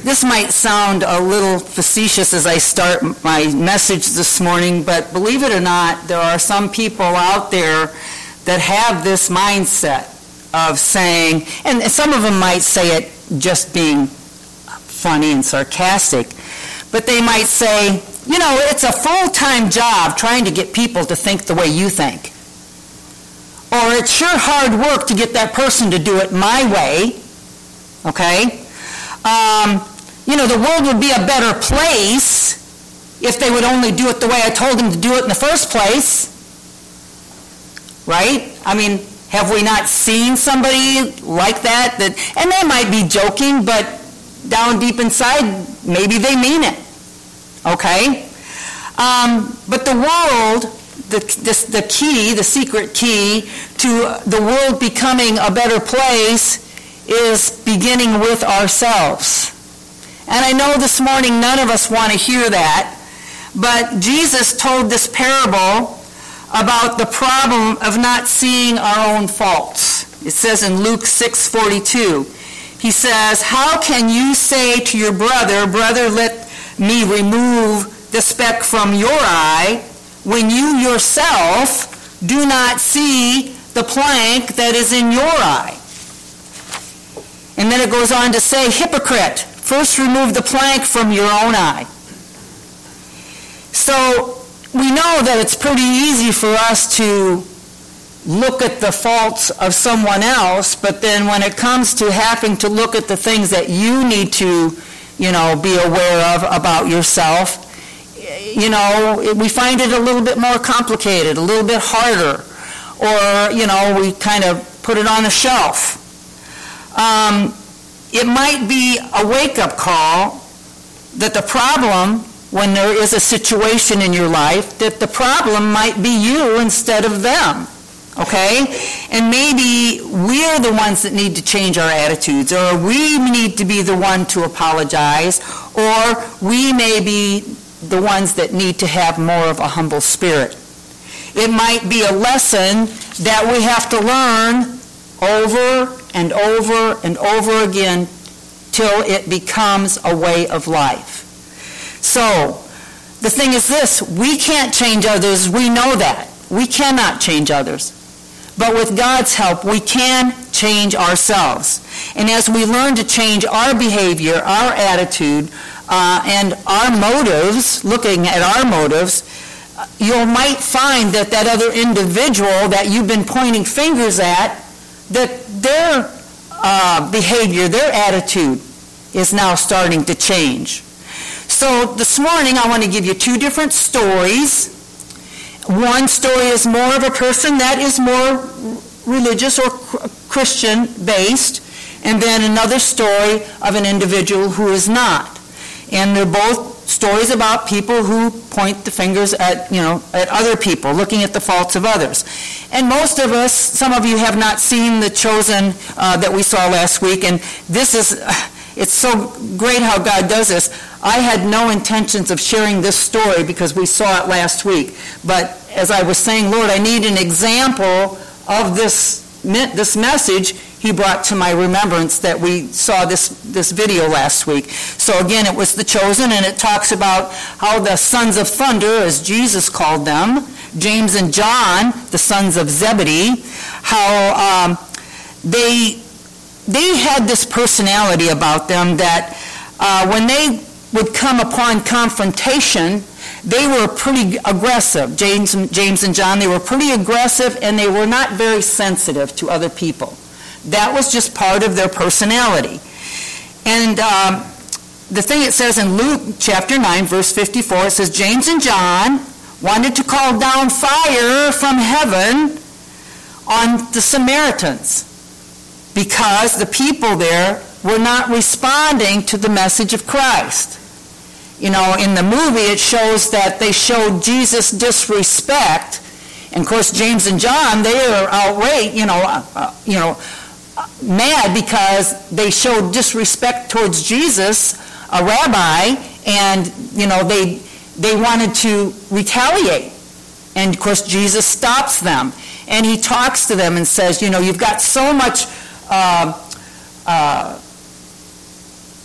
This might sound a little facetious as I start my message this morning, but believe it or not, there are some people out there that have this mindset of saying, and some of them might say it just being funny and sarcastic, but they might say, you know, it's a full-time job trying to get people to think the way you think. Or it's sure hard work to get that person to do it my way, okay? You know, the world would be a better place if they would only do it the way I told them to do it in the first place. Right? I mean, have we not seen somebody like that? And they might be joking, but down deep inside, maybe they mean it. Okay? But the world, the key, the secret key to the world becoming a better place is beginning with ourselves. And I know this morning none of us want to hear that, but Jesus told this parable about the problem of not seeing our own faults. It says in Luke 6:42, he says, "How can you say to your brother, 'Brother, let me remove the speck from your eye,' when you yourself do not see the plank that is in your eye?" And then it goes on to say, "Hypocrite, first remove the plank from your own eye." So we know that it's pretty easy for us to look at the faults of someone else, but then when it comes to having to look at the things that you need to, you know, be aware of about yourself, you know, we find it a little bit more complicated, a little bit harder, or, you know, we kind of put it on the shelf. It might be a wake-up call that the problem, when there is a situation in your life, that the problem might be you instead of them, okay? And maybe we're the ones that need to change our attitudes, or we need to be the one to apologize, or we may be the ones that need to have more of a humble spirit. It might be a lesson that we have to learn over and over and over again till it becomes a way of life. So, the thing is this, we can't change others, we know that. We cannot change others. But with God's help, we can change ourselves. And as we learn to change our behavior, our attitude, and our motives, looking at our motives, you might find that that other individual that you've been pointing fingers at, that their behavior, their attitude is now starting to change. So this morning I want to give you two different stories. One story is more of a person that is more religious or Christian based, and then another story of an individual who is not. And they're both stories about people who point the fingers at, you know, at other people, looking at the faults of others. And most of us, some of you have not seen The Chosen that we saw last week, and this is, it's so great how God does this. I had no intentions of sharing this story because we saw it last week. But as I was saying, Lord, I need an example of this message. He brought to my remembrance that we saw this video last week. So again, it was The Chosen, and it talks about how the sons of thunder, as Jesus called them, James and John, the sons of Zebedee, how they had this personality about them that when they would come upon confrontation, they were pretty aggressive. James and John, they were pretty aggressive, and they were not very sensitive to other people. That was just part of their personality. And the thing it says in Luke chapter 9, verse 54, it says, James and John wanted to call down fire from heaven on the Samaritans because the people there were not responding to the message of Christ. You know, in the movie it shows that they showed Jesus disrespect, and of course James and John, they are outraged, mad because they showed disrespect towards Jesus, a rabbi, and they wanted to retaliate. And of course Jesus stops them, and he talks to them and says, you've got so much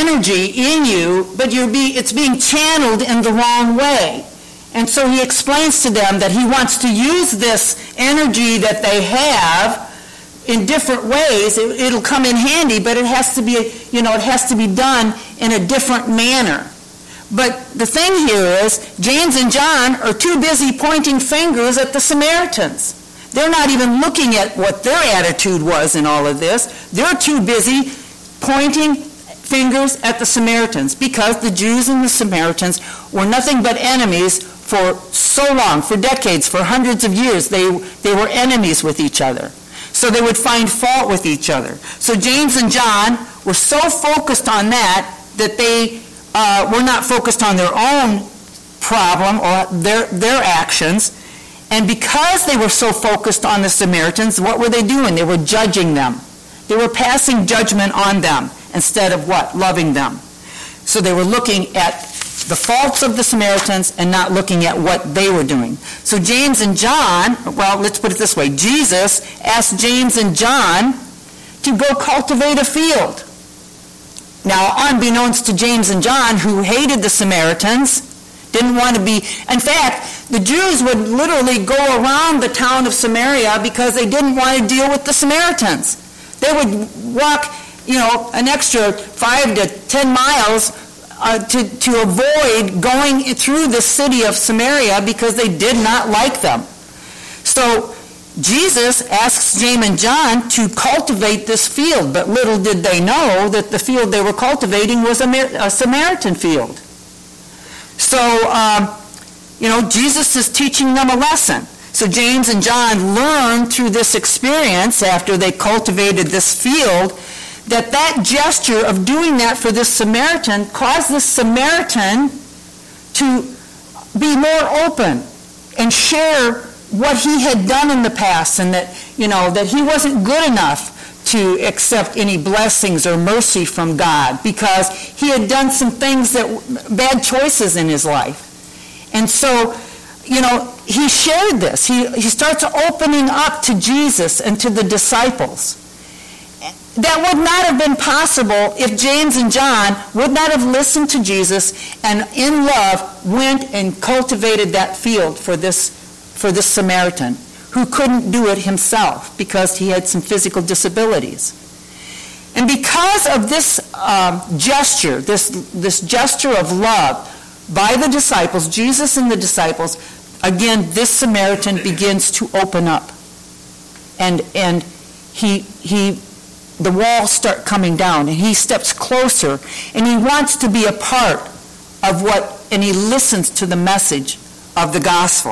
energy in you, but it's being channeled in the wrong way. And so he explains to them that he wants to use this energy that they have in different ways. It'll come in handy, but it has to be, it has to be done in a different manner. But the thing here is, James and John are too busy pointing fingers at the Samaritans. They're not even looking at what their attitude was in all of this. They're too busy pointing fingers at the Samaritans, because the Jews and the Samaritans were nothing but enemies for so long, for decades, for hundreds of years. They were enemies with each other. So they would find fault with each other. So James and John were so focused on that they were not focused on their own problem or their actions. And because they were so focused on the Samaritans, what were they doing? They were judging them. They were passing judgment on them instead of what? Loving them. So they were looking at the faults of the Samaritans and not looking at what they were doing. So James and John, well, let's put it this way. Jesus asked James and John to go cultivate a field. Now, unbeknownst to James and John, who hated the Samaritans, didn't want to be... In fact, the Jews would literally go around the town of Samaria because they didn't want to deal with the Samaritans. They would walk, an extra 5 to 10 miles to avoid going through the city of Samaria because they did not like them. So Jesus asks James and John to cultivate this field, but little did they know that the field they were cultivating was a Samaritan field. So, Jesus is teaching them a lesson. So James and John learned through this experience, after they cultivated this field, that gesture of doing that for this Samaritan caused this Samaritan to be more open and share what he had done in the past, and that he wasn't good enough to accept any blessings or mercy from God because he had done some things bad choices in his life. And so, he shared this. He starts opening up to Jesus and to the disciples. That would not have been possible if James and John would not have listened to Jesus and in love went and cultivated that field for this Samaritan who couldn't do it himself because he had some physical disabilities. And because of this gesture, this gesture of love by the disciples, Jesus and the disciples, again, this Samaritan begins to open up. And the walls start coming down, and he steps closer, and he wants to be a part of and he listens to the message of the gospel.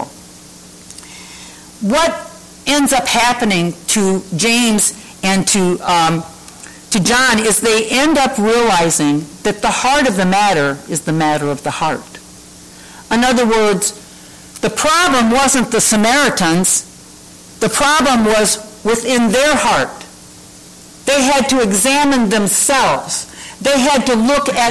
What ends up happening to James and to John is they end up realizing that the heart of the matter is the matter of the heart. In other words, the problem wasn't the Samaritans. The problem was within their heart. They had to examine themselves. They had to look at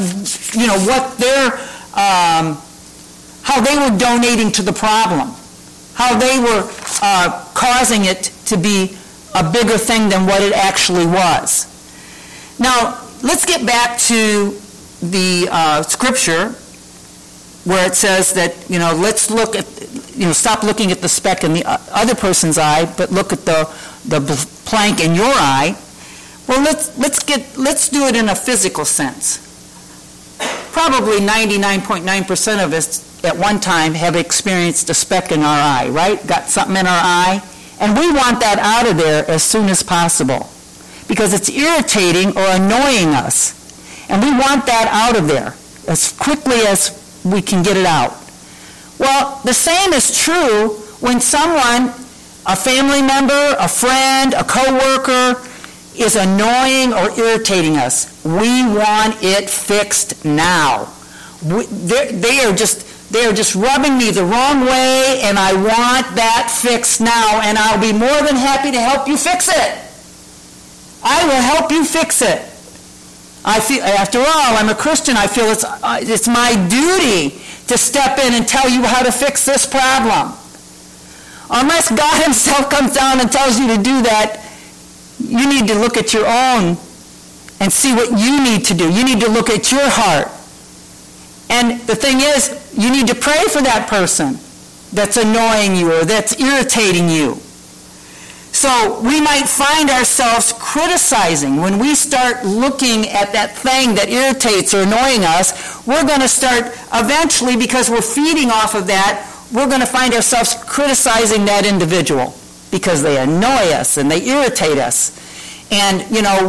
how they were donating to the problem, how they were causing it to be a bigger thing than what it actually was. Now, let's get back to the scripture where it says that, let's look at, stop looking at the speck in the other person's eye, but look at the plank in your eye. Well, let's do it in a physical sense. Probably 99.9% of us at one time have experienced a speck in our eye, right? Got something in our eye, and we want that out of there as soon as possible because it's irritating or annoying us, and we want that out of there as quickly as we can get it out. Well, the same is true when someone, a family member, a friend, a coworker, is annoying or irritating us. We want it fixed now. They are just rubbing me the wrong way, and I want that fixed now, and I'll be more than happy to help you fix it. I will help you fix it. I feel, after all, I'm a Christian. I feel it's my duty to step in and tell you how to fix this problem. Unless God himself comes down and tells you to do that, you need to look at your own and see what you need to do. You need to look at your heart. And the thing is, you need to pray for that person that's annoying you or that's irritating you. So we might find ourselves criticizing. When we start looking at that thing that irritates or annoying us, we're going to start eventually, because we're feeding off of that, we're going to find ourselves criticizing that individual because they annoy us and they irritate us. And,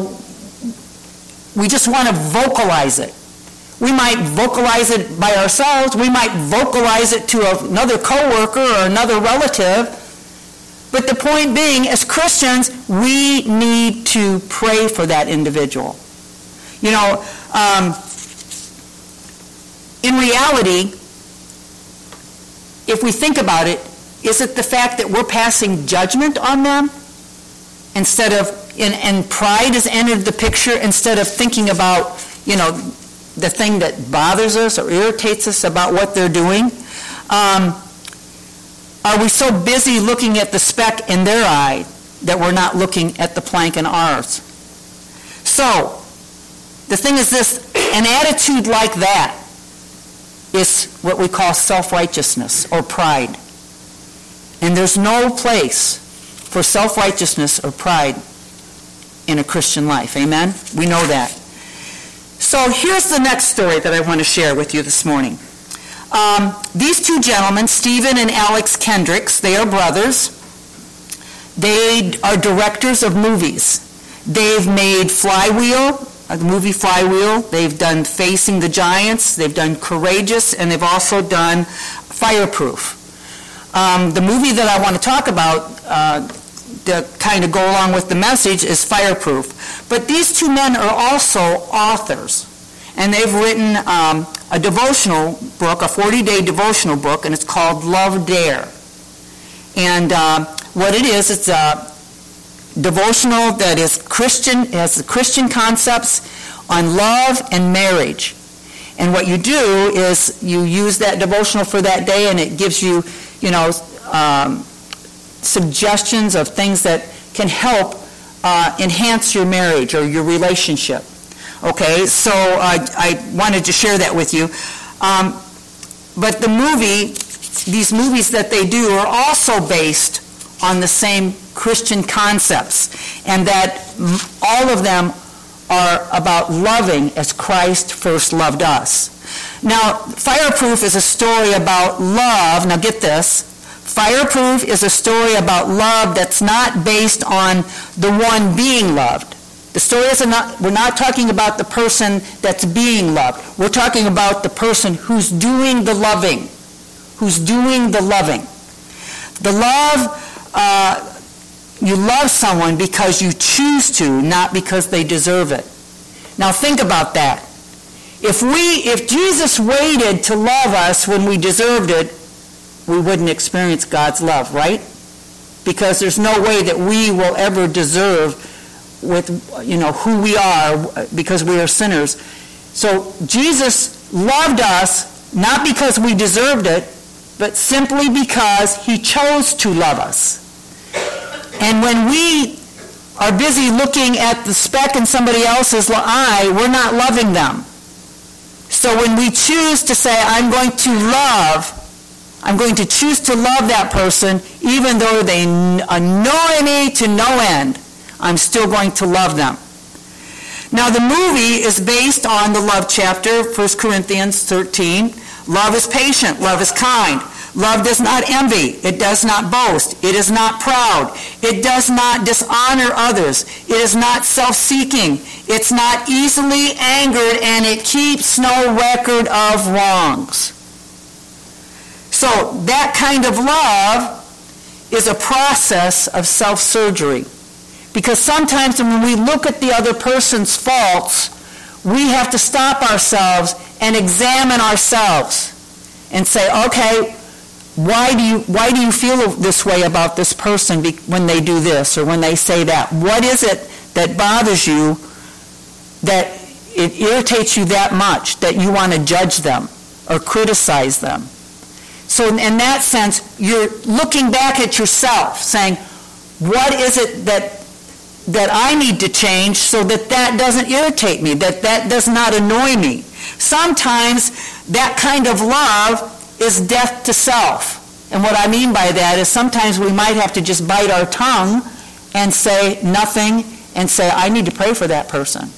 we just want to vocalize it. We might vocalize it by ourselves. We might vocalize it to another coworker or another relative. But the point being, as Christians, we need to pray for that individual. In reality, if we think about it, is it the fact that we're passing judgment on them instead of, and pride has entered the picture instead of thinking about, the thing that bothers us or irritates us about what they're doing? Are we so busy looking at the speck in their eye that we're not looking at the plank in ours? So, the thing is this, an attitude like that is what we call self-righteousness or pride. And there's no place for self-righteousness or pride in a Christian life. Amen? We know that. So here's the next story that I want to share with you this morning. These two gentlemen, Stephen and Alex Kendricks, they are brothers. They are directors of movies. They've made Flywheel, the movie Flywheel. They've done Facing the Giants. They've done Courageous, and they've also done Fireproof. The movie that I want to talk about to kind of go along with the message is Fireproof. But these two men are also authors, and they've written a devotional book, a 40-day devotional book, and it's called Love Dare. And what it is, it's a devotional that is Christian, has the Christian concepts on love and marriage. And what you do is you use that devotional for that day, and it gives you, suggestions of things that can help enhance your marriage or your relationship. Okay, so I wanted to share that with you. But these movies that they do are also based on the same Christian concepts, and that all of them are about loving as Christ first loved us. Now, Fireproof is a story about love. Now get this. Fireproof is a story about love that's not based on the one being loved. The story is we're not talking about the person that's being loved. We're talking about the person who's doing the loving. Who's doing the loving. The love, you love someone because you choose to, not because they deserve it. Now think about that. If Jesus waited to love us when we deserved it, we wouldn't experience God's love, right? Because there's no way that we will ever deserve with who we are, because we are sinners. So Jesus loved us not because we deserved it, but simply because he chose to love us. And when we are busy looking at the speck in somebody else's eye, we're not loving them. So when we choose to say, I'm going to choose to love that person, even though they annoy me to no end, I'm still going to love them. Now the movie is based on the love chapter, 1 Corinthians 13. Love is patient, love is kind. Love does not envy, it does not boast, it is not proud, it does not dishonor others, it is not self-seeking, it's not easily angered, and it keeps no record of wrongs. So that kind of love is a process of self-surgery. Because sometimes when we look at the other person's faults, we have to stop ourselves and examine ourselves and say, okay, why do you feel this way about this person when they do this or when they say that? What is it that bothers you, that it irritates you that much that you want to judge them or criticize them? So in that sense, you're looking back at yourself, saying, what is it that that I need to change so that that doesn't irritate me, that that does not annoy me. Sometimes that kind of love is death to self. And what I mean by that is sometimes we might have to just bite our tongue and say nothing and say, I need to pray for that person.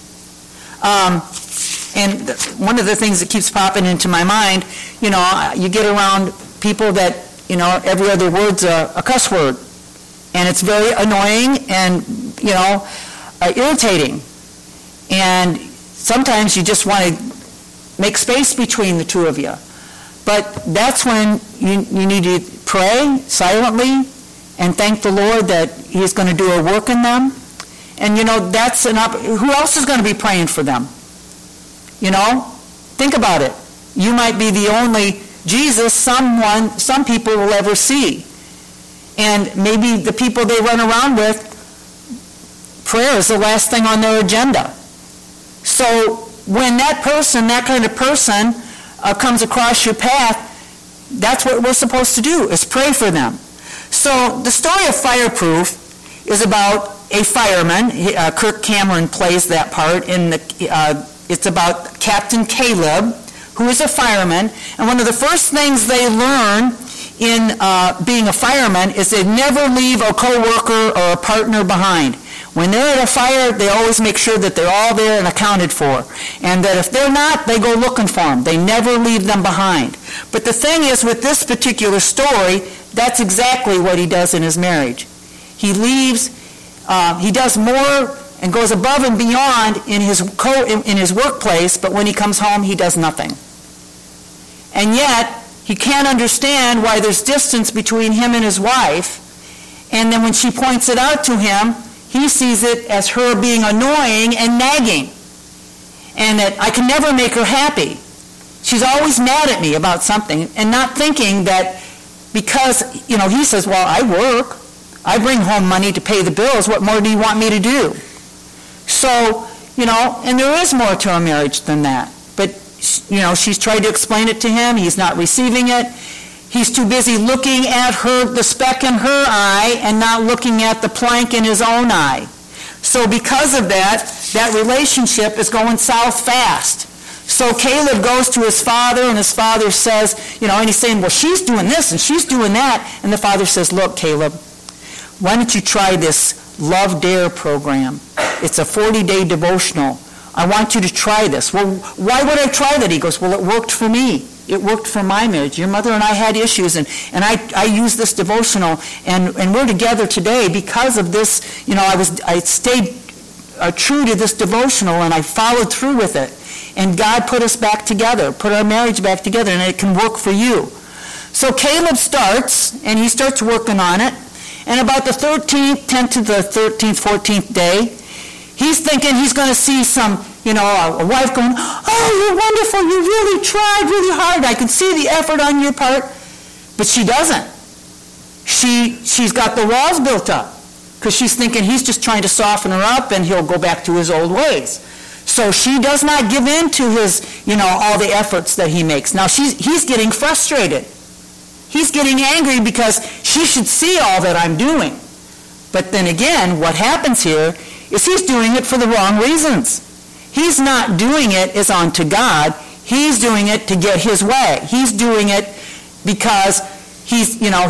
And one of the things that keeps popping into my mind, you get around people that, every other word's a cuss word. And it's very annoying and, irritating. And sometimes you just want to make space between the two of you. But that's when you need to pray silently and thank the Lord that He's going to do a work in them. And, that's who else is going to be praying for them? Think about it. You might be the only Jesus some people will ever see. And maybe the people they run around with, prayer is the last thing on their agenda. So when that kind of person comes across your path, that's what we're supposed to do, is pray for them. So the story of Fireproof is about a fireman. Kirk Cameron plays that part. It's about Captain Caleb, who is a fireman. And one of the first things they learn in being a fireman is they never leave a co-worker or a partner behind. When they're at a fire, they always make sure that they're all there and accounted for. And that if they're not, they go looking for them. They never leave them behind. But the thing is, with this particular story, that's exactly what he does in his marriage. He leaves, he does more and goes above and beyond in his workplace, but when he comes home, he does nothing. And yet, he can't understand why there's distance between him and his wife. And then when she points it out to him, he sees it as her being annoying and nagging. And that I can never make her happy. She's always mad at me about something, and not thinking that because, he says, well, I work. I bring home money to pay the bills. What more do you want me to do? So, and there is more to a marriage than that. But, she's tried to explain it to him. He's not receiving it. He's too busy looking at the speck in her eye and not looking at the plank in his own eye. So because of that relationship is going south fast. So Caleb goes to his father, and his father says, and he's saying, well, she's doing this and she's doing that. And the father says, look, Caleb, why don't you try this Love Dare program? It's a 40-day devotional. I want you to try this. Well, why would I try that? He goes, well, it worked for me. It worked for my marriage. Your mother and I had issues, and I used this devotional, and we're together today because of this. I stayed true to this devotional, and I followed through with it. And God put us back together, put our marriage back together, and it can work for you. So Caleb starts, and he starts working on it. And about the 10th to the 13th, 14th day, he's thinking he's going to see some, a wife going, oh, you're wonderful, you really tried really hard. I can see the effort on your part. But she doesn't. She's got the walls built up because she's thinking he's just trying to soften her up and he'll go back to his old ways. So she does not give in to his, all the efforts that he makes. Now he's getting frustrated. He's getting angry because she should see all that I'm doing. But then again, what happens here is he's doing it for the wrong reasons. He's not doing it as unto God. He's doing it to get his way. He's doing it because he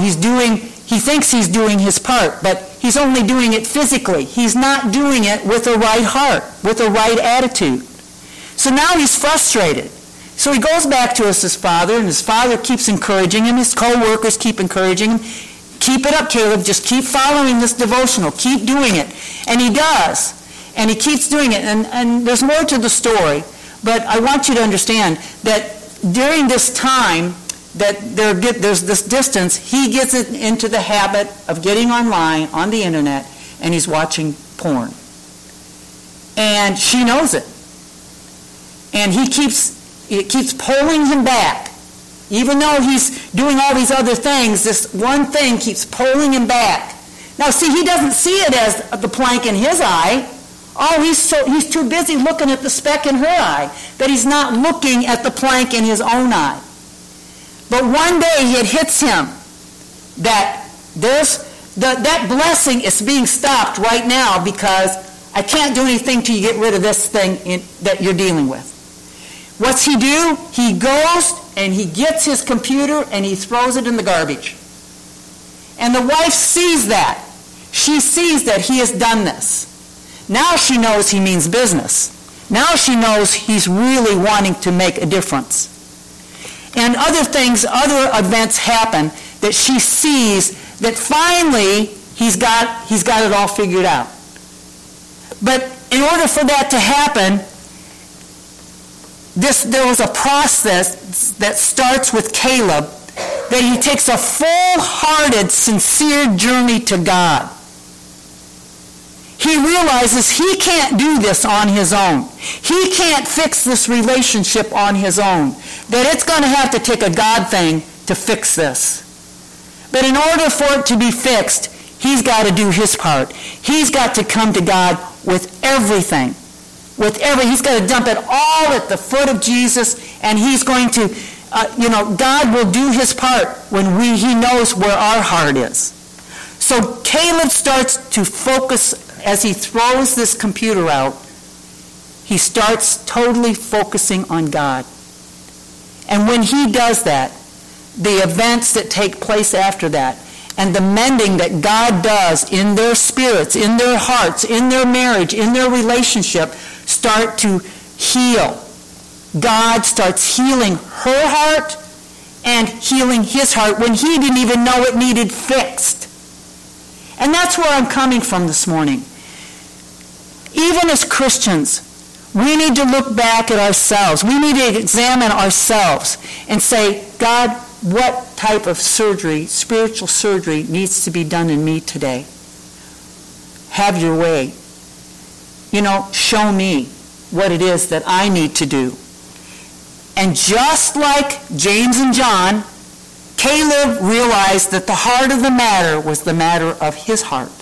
thinks he's doing his part, but he's only doing it physically. He's not doing it with a right heart, with a right attitude. So now he's frustrated. So he goes back to his father, and his father keeps encouraging him. His co-workers keep encouraging him. Keep it up, Caleb. Just keep following this devotional. Keep doing it. And he does. And he keeps doing it. And there's more to the story. But I want you to understand that during this time that there's this distance, he gets into the habit of getting online, on the internet, and he's watching porn. And she knows it. And it keeps pulling him back. Even though he's doing all these other things, this one thing keeps pulling him back. Now, see, he doesn't see it as the plank in his eye. Oh, he's too busy looking at the speck in her eye that he's not looking at the plank in his own eye. But one day it hits him that there's that blessing is being stopped right now because I can't do anything till you get rid of this thing that you're dealing with. What's he do? He goes and he gets his computer and he throws it in the garbage. And the wife sees that. She sees that he has done this. Now she knows he means business. Now she knows he's really wanting to make a difference. And other events happen that she sees that finally he's got it all figured out. But in order for that to happen, there was a process that starts with Caleb, that he takes a full-hearted, sincere journey to God. He realizes he can't do this on his own. He can't fix this relationship on his own. That it's going to have to take a God thing to fix this. But in order for it to be fixed, he's got to do his part. He's got to come to God with everything. He's got to dump it all at the foot of Jesus, and he's going to, God will do his part when he knows where our heart is. So Caleb starts to focus. As he throws this computer out, he starts totally focusing on God. And when he does that, the events that take place after that, and the mending that God does in their spirits, in their hearts, in their marriage, in their relationship, start to heal. God starts healing her heart and healing his heart when he didn't even know it needed fixed. And that's where I'm coming from this morning. Even as Christians, we need to look back at ourselves. We need to examine ourselves and say, God, what type of surgery, spiritual surgery, needs to be done in me today? Have your way. Show me what it is that I need to do. And just like James and John, Caleb realized that the heart of the matter was the matter of his heart.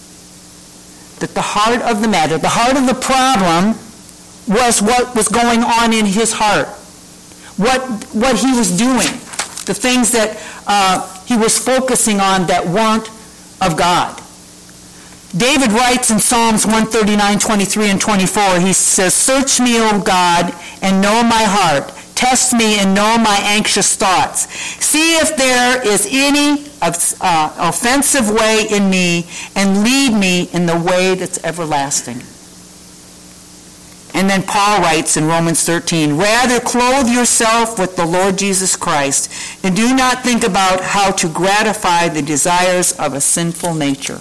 That the heart of the matter, the heart of the problem, was what was going on in his heart. What he was doing. The things that he was focusing on that weren't of God. David writes in Psalms 139, 23, and 24, he says, "Search me, O God, and know my heart. Test me and know my anxious thoughts. See if there is any offensive way in me, and lead me in the way that's everlasting." And then Paul writes in Romans 13, "Rather clothe yourself with the Lord Jesus Christ, and do not think about how to gratify the desires of a sinful nature."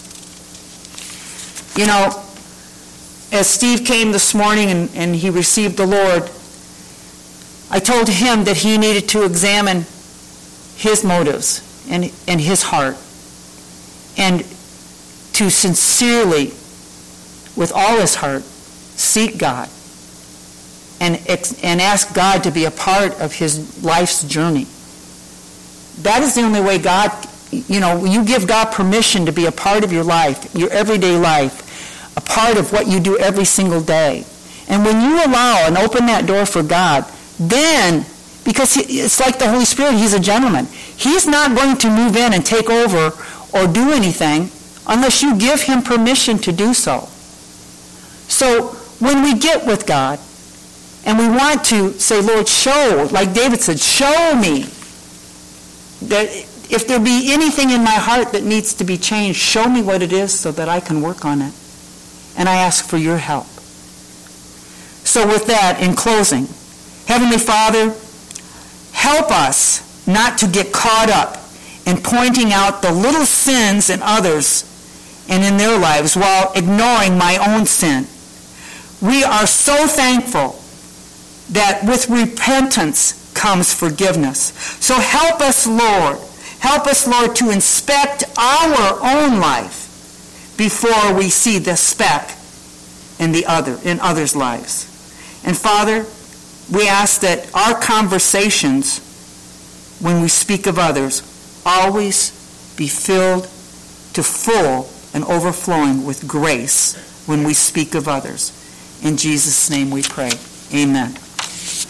As Steve came this morning and he received the Lord, I told him that he needed to examine his motives and his heart, and to sincerely, with all his heart, seek God and ask God to be a part of his life's journey. That is the only way God, you give God permission to be a part of your life, your everyday life, a part of what you do every single day. And when you allow and open that door for God, then, because it's like the Holy Spirit, he's a gentleman. He's not going to move in and take over or do anything unless you give him permission to do so. So when we get with God and we want to say, Lord, show, like David said, show me that if there be anything in my heart that needs to be changed, show me what it is so that I can work on it. And I ask for your help. So with that, in closing, Heavenly Father, help us not to get caught up in pointing out the little sins in others and in their lives while ignoring my own sin. We are so thankful that with repentance comes forgiveness. So help us, Lord. Help us, Lord, to inspect our own life before we see the speck in others' lives. And Father, we ask that our conversations, when we speak of others, always be filled to full and overflowing with grace when we speak of others. In Jesus' name we pray. Amen.